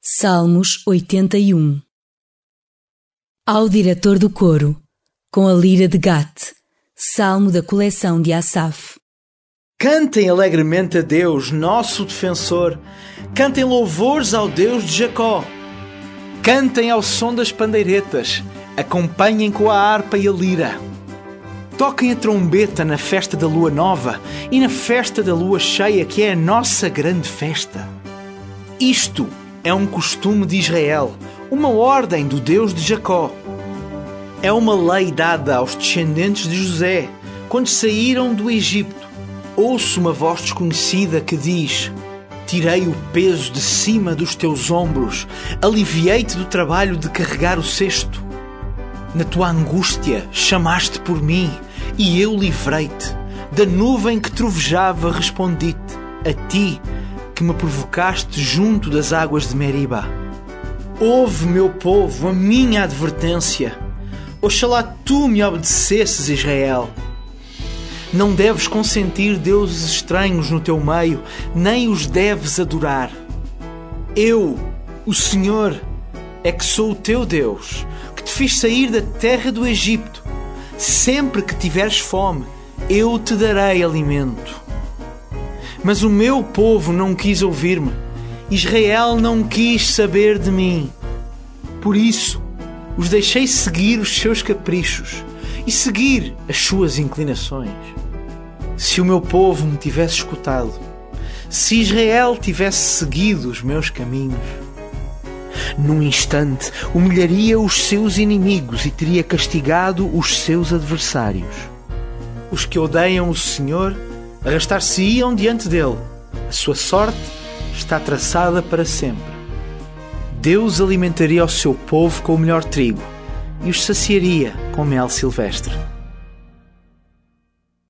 Salmos 81. Ao diretor do coro, com a lira de Gate, salmo da coleção de Asaf. Cantem alegremente a Deus, nosso defensor. Cantem louvores ao Deus de Jacó. Cantem ao som das pandeiretas. Acompanhem com a harpa e a lira. Toquem a trombeta na festa da lua nova e na festa da lua cheia, que é a nossa grande festa. Isto é um costume de Israel, uma ordem do Deus de Jacó. É uma lei dada aos descendentes de José, quando saíram do Egito. Ouço uma voz desconhecida que diz: tirei o peso de cima dos teus ombros, aliviei-te do trabalho de carregar o cesto. Na tua angústia chamaste por mim e eu livrei-te. Da nuvem que trovejava respondi-te, a ti que me provocaste junto das águas de Meriba. Ouve, meu povo, a minha advertência. Oxalá tu me obedecesses, Israel. Não deves consentir deuses estranhos no teu meio, nem os deves adorar. Eu, o Senhor, é que sou o teu Deus, que te fiz sair da terra do Egito. Sempre que tiveres fome, eu te darei alimento. Mas o meu povo não quis ouvir-me. Israel não quis saber de mim. Por isso, os deixei seguir os seus caprichos e seguir as suas inclinações. Se o meu povo me tivesse escutado, se Israel tivesse seguido os meus caminhos, num instante humilharia os seus inimigos e teria castigado os seus adversários. Os que odeiam o Senhor arrastar-se-iam diante dele. A sua sorte está traçada para sempre. Deus alimentaria o seu povo com o melhor trigo e os saciaria com mel silvestre.